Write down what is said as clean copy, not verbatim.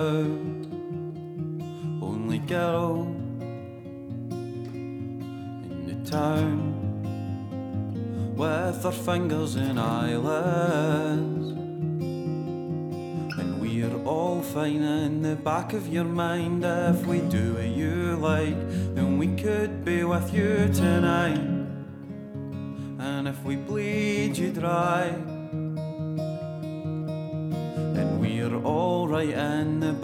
Only girl in the town with her fingers and eyelids. And we're all fine in the back of your mind. If we do what you like, then we could be with you tonight. And if we bleed you dry, and we're all right in the